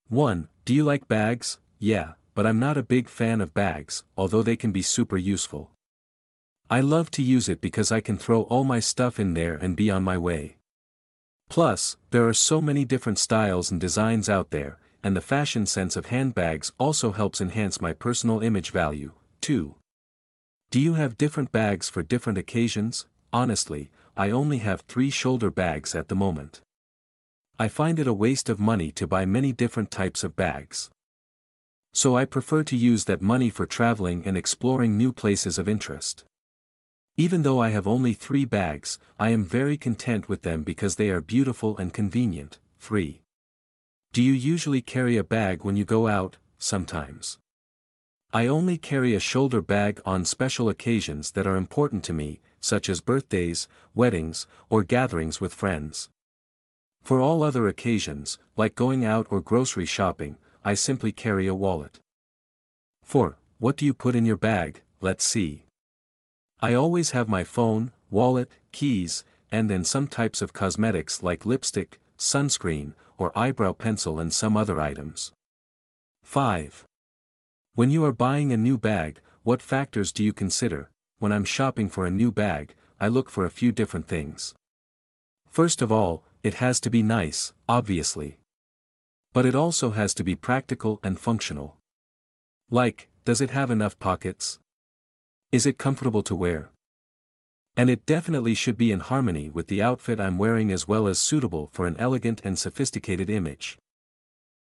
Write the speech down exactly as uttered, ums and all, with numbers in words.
one. Do you like bags? Yeah, but I'm not a big fan of bags, although they can be super useful. I love to use it because I can throw all my stuff in there and be on my way. Plus, there are so many different styles and designs out there, and the fashion sense of handbags also helps enhance my personal image value. two. Do you have different bags for different occasions? Honestly, I only have three shoulder bags at the moment. I find it a waste of money to buy many different types of bags. So I prefer to use that money for traveling and exploring new places of interest. Even though I have only three bags, I am very content with them because they are beautiful and convenient. three. Do you usually carry a bag when you go out? Sometimes. I only carry a shoulder bag on special occasions that are important to me, such as birthdays, weddings, or gatherings with friends. For all other occasions, like going out or grocery shopping, I simply carry a wallet. four. What do you put in your bag? Let's see. I always have my phone, wallet, keys, and then some types of cosmetics like lipstick, sunscreen, or eyebrow pencil and some other items. five. When you are buying a new bag, what factors do you consider? When I'm shopping for a new bag, I look for a few different things. First of all, it has to be nice, obviously. But it also has to be practical and functional. Like, does it have enough pockets? Is it comfortable to wear? And it definitely should be in harmony with the outfit I'm wearing as well as suitable for an elegant and sophisticated image.